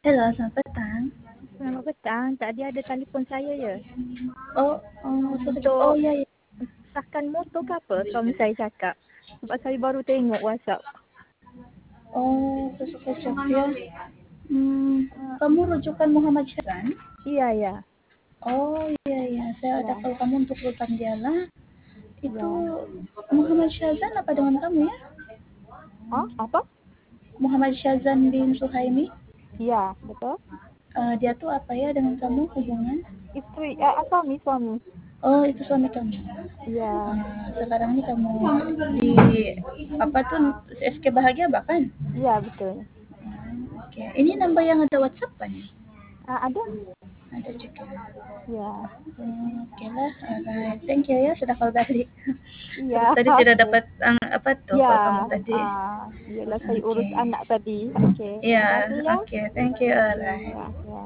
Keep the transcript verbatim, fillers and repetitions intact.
Halo, selamat petang. Selamat petang. Tadi ada telefon saya ya. Oh, oh, sekejap. Oh, Untuk ya, ya. sahkan motor ke apa suami saya cakap. Sebab saya baru tengok WhatsApp. Oh, sekejap ya. Hmm, Uh, kamu rujukan Muhammad Syazan? iya, ya. Oh, iya, iya. Saya ada Ya, call kamu untuk Sultan Diala. Itu ya. Muhammad Syazan apa dengan kamu ya? Ah, apa? Muhammad Syazan bin Suhaimi. Ya, betul. Uh, dia tuh apa ya dengan kamu hubungan? Isteri, eh, ah, suami, suami. Oh, itu suami kamu. Ya, Uh, sekarang ini kamu di apa tuh S K Bahagia bahkan? ya betul. Oke, ini nambah yang ada WhatsApp kan? Ah, ada? Ada juga. Ya, Hmm, Oke lah, alright. Thank you ya sudah call balik. Sebab ya. tadi tidak Oke. dapat ang, apa tuh Ya, call kamu tadi. ah, iyalah saya urus Oke. anak tadi. Oke, Ya, terima kasih ya. oke. Thank you. Alright. Ya, ya.